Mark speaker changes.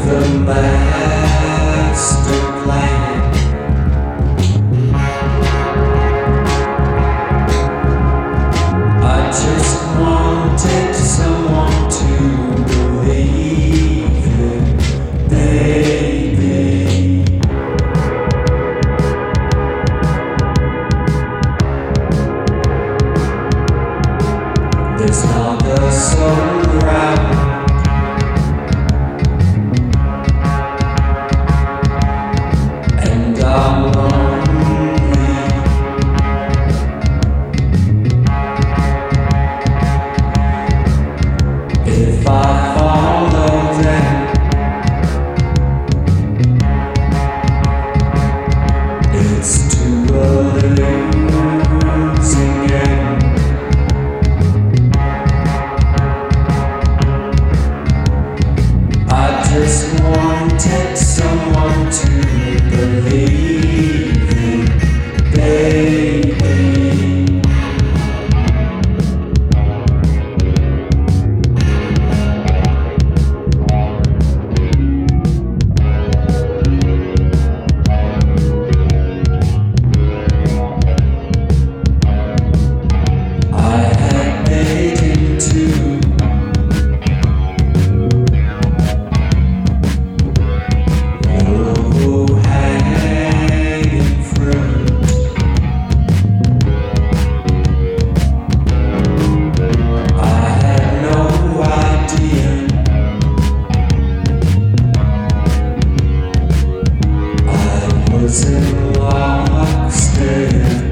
Speaker 1: the master plan. I just wanted someone to believe in, baby. There's not a soul around, and I'm lonely. If I follow them, it's to a losing end. I just wanted someone to believe in, baby. I had made into low-hanging fruit. I had no idea I was in lockstep.